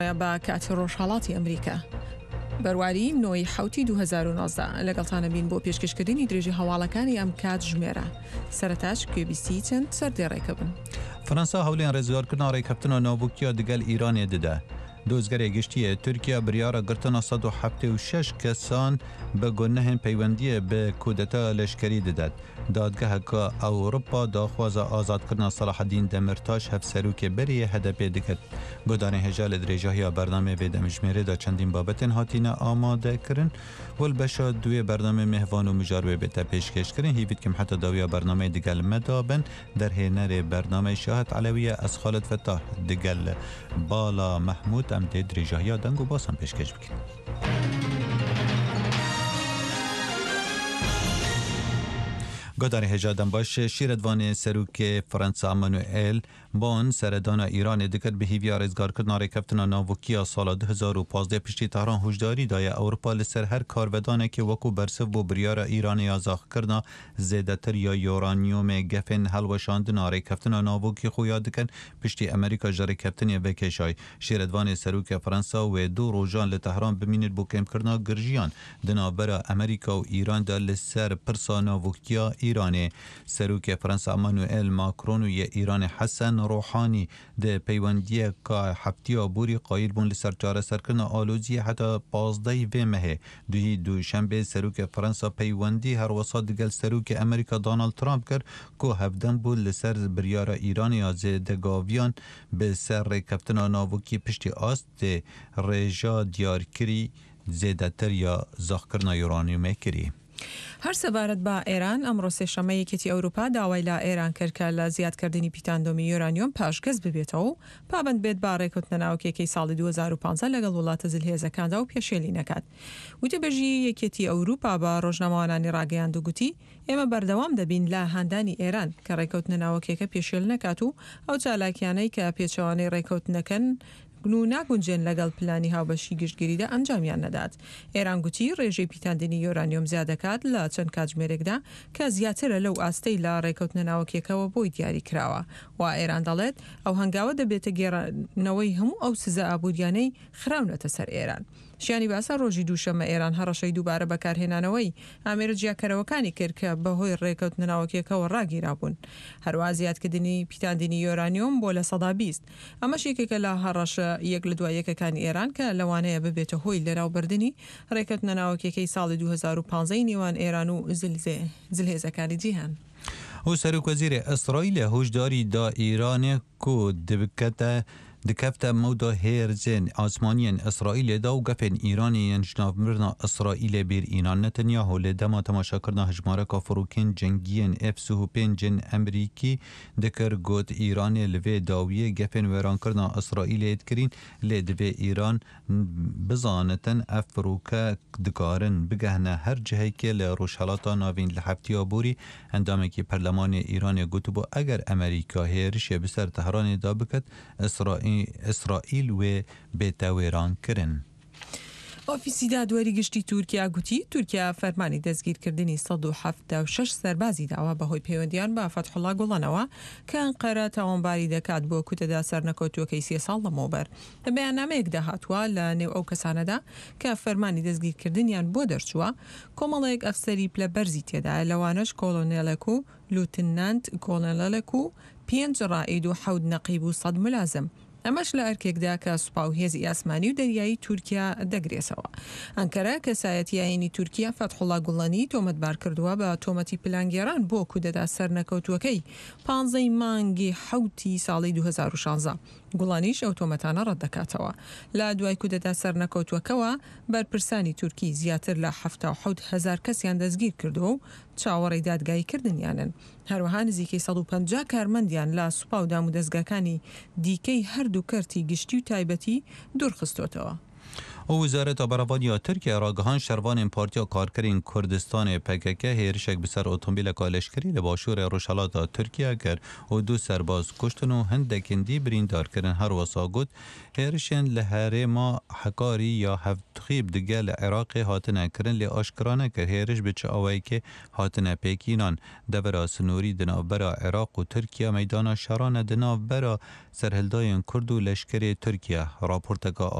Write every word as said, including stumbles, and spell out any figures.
بە کاتی ڕۆژهەڵاتی ئەمریکا بەرواری نۆی حوتی دوو هەزار و نۆزدە لەگەڵتانە بین بۆ پێشکەشکردنی درێژی هەواڵەکانی ئەم کات ژمێرە سەرەتاش کوێ بی سی چەند سەردێڕێکە بن. فەرەنسا هەولێن ڕێزگارکردنا ڕێککەوتنە ناوبووکیە دەگەل ئیرانێ دەدا. دۆزگەرێ گشتیە تورکیا بریارە گرتنە سەد و حەڤتێ و شەش کەسان بە گۆنەهێن پەیوەندیە بە کودەتا لەشکەری دەدات. دادگەهەکە ئەوروپا داخوازە ئازادکردنا سەلاحەدین دەمرتاش هەفسەرۆکێ بەریە هەدەپێ دەکرد. گۆدانê هێژا لە درێژەیە بەردەمێ بێ دەمژمێرێدا چەندین بابەتên هاتینە ئامادەکردن وەل بەشە دوێ بەردەمێ مێهڤان و میژاروێ بێتە پێشکەشکردن هیڤیتکم حتا داویە بەرنامەی دگەل مەدابن دەرهێنەرێ بەرنامەی شاهد عەلەویە ئەس خالد فتاح دگەل بالا مەحموود ئەم دێ درێژەیە دەنگ و باسان پێشکەش بکەین. گۆدانê هێژا دەم باش شیرەتوانê serokê Fransa Emmanuel Bon seredana Îranê dikir bi hîviya rêzgarkirina rêkeftina navbokiya sala du hezar û panzdeh piştî Tehran hûşdarî daye Ewropa li ser her karvedanekê wekû bersiv bû biryara Îranê ya zaxkirina zêdetir ya uranyumê gefên helweşandina rêkeftina navbokî xuya dikin piştî Amerîka ji rêkeftinê vekeşay. Şîretvanê serokê Fransa wê du rojan li Tehran bimînin bû kêmkirina girjiyan di navbera Amerîka û Îran de li ser pirsa navbokiya İranê. Serokê Fransa Emmanuel Macron û yê Îranê Hesen Rohanî di peywendiyeka heftiya borî qayîl bûn li ser çareserkirina aloziyê heta pazdehî vê mehê. Duhî duşembe serokê Fransa peywendî herwesa digel serokê Amerîka Donald Trump kir ku hevdem bû li ser biryara Îranê ya zêdegaviyan bi ser rêkeftina navbokî piştî ast tê rêja diyarkirî zêdetir ya zaxkirina uranyumê kirî. هەر سەبارەت بە ئێران ئەمڕۆ سێشەمە یەکێتی ئەوروپا داوای لە ئێران کرد کە لە زیادکردنی پیتاندۆمی یۆرانیۆم پاشگەز ببێتەوە و پابند بێت با ڕێکوتنە ناوکێکەی ساڵی دوو هەزار و پانزە لەگەڵ وڵاتە جلهێزەکاندا و پێشێلی نەکات. وتەبێژی یەکێتی ئەوروپا بە ڕۆژنامەوانانی ڕاگەیاند و گوتی ئێمە بەردەوام دەبین لە هاندانی ئێران کە ڕێکوتنە ناوکێکە پێشێل نەکات و ئەو چالاکیانەی کە پێچەوانەی ڕێکوتنەکەن گنو ناگونجێن لەگەڵ پلانی هاوبەشی گشتگیریدا ئەنجامیان نەدات. ئێران گوتی ڕێژەی پیتاندنی یۆرانیۆم زیادەکات لە چەند کاتژمێرێکدا کە زیاترە لەو ئاستەی لە ڕێکەوتنە ناوکێکەوە بۆی دیاری کراوە. و ئێران دەڵێت ئەو هەنگاوە دەبێتە گێڕانەوەی هەموو ئەو سزە ئابوووریانەی خراونەتە سەر ئێران. شیانی باسە ڕۆژی دووشەمە ئێران هەڕەشەی دووبارە بەکارهێنانەوەی ئامێرە جیاکەرەوەکانی کرد کە بەهۆی ڕێکەوتنە ناوکێکەوە ڕاگیرابوون. هەروە زیادکردنی پیتاندنی یۆرانیۆم بۆ لە سەدا بیست. ئەمەش یەکێکە لە هەڕەشە یەک لە دوای یەکەکانی ئێران کە لەوانەیە ببێتە هۆی لەناوبردننی ڕێکەوتنە ناوکێکەی ساڵی دوو هەزار و پانزە نێوان ئێران و جلهێزەکانی جیهان. و سەرۆکوەزیرێ ئەسرائیلە هۆشداری دا ئیرانێ کو دبکەتە دکەفتە مەودا هێرزێن ئاسمانیان ئەسرائیلێدا و گەفێن ئیرانیان ژناڤمرنا ئەسرائیلێ بیر ئینان نەتەنیاهۆ لێ دەما تەماشاکردنا هەژمارەکە فڕوکین جەنگیەن ئێف سه و پێنجن ئەمریکی دکر گوت ئیرانێ لەوێ داویە گەفێن وێرانکردنا ئەسرائیلێت کرین لێ دەبێ ئیران بزانەتەن ئەف فڕوکە دکارن بگەهنە هەر جهەیەکێ لە ڕۆژهەڵاتا ناوین لە هەفتیا بوری ئەندامێکی پەرلەمانی ئیرانێ گوتبوو ئەگەر ئەمریکا هێرشێ بسەر تەهرانێدا بکەت ئەسرائیل ئیسرائیل وێ بێتە وێران کردن. ئۆفیسی دادوەری گشتی تورکیا گوتی تورکیا فەرمانی دەستگیرکردنی سەد و حەڤتە و شەش سەربازی داوا بەهۆی پەیوەندیان بە فەتحوڵا گوڵانەوە کە ئەنقەرە تاوانباری دەکات بۆ کوتەدا سەرنەکەوتووەکەی سێ ساڵ لەمەوبەر. لە بەیاننامەیەکدا هاتووە لە نێو ئەو کەسانەدا کە فەرمانی دەستگیرکردنیان بۆ دەرچووە کۆمەڵەیەک ئەفسەری پلە بەرزی تێدایە لەوانەش کۆلۆنێلێک و لوتنانت کۆلۆنێلێک و پێنج ڕائید و حەوت نەقیب و سەد ملازم. ئەمەش لە ئەرکێکدا کە سوپا و هێزی ئاسمانی و دەریایی تورکیا دەگرێسەوە. ئەنکەرە کەسایەتیایانی تورکیا فەتحوڵا گوڵانی تۆمەتبار کردووە بە تۆمەتی پلانگێران بۆ کودەدا سەرنەکەوتووەکەی پانزەی مانگی حەوتی ساڵی دوو هەزار و شانزە. گوڵانیش ئەو تۆمەتانە ڕەت دەکاتەوە. لە دوای کودەدا سەرنەکەوتووەکەوە بەرپرسانی تورکی زیاتر لە هەفتە و حەوت هەزار کەسیان دەستگیر کردو و چاوەڕێی دادگایی کردنیانن. هەروەها نزیکەی سەد و پەنجا کارمەندیان لە سوپا و دام و دەستگاکانی دیکەی هەردوو کەرتی گشتی و تایبەتی دوورخستوتەوە. و وزارت برافانیا ترکیه را گهان شروان پارتیا کارکرین کردستان پکک هیرشک بسر اتومبیل کالشکری لباشور روشالات ترکیه کرد و دو سرباز کشتن و هندکندی بریندار کردن هر وساگوت هیرشن لهره ما حکاری یا هفتخیب دگل عراق هاتنه کرن لی آشکرانه کر هیرش بچه آوایی که هاتنه پیکینان دبرا سنوری دناو برا عراق و ترکیه میدان شران دناو برا سرهلداین کرد و لشکر ترکیه راپورتگاه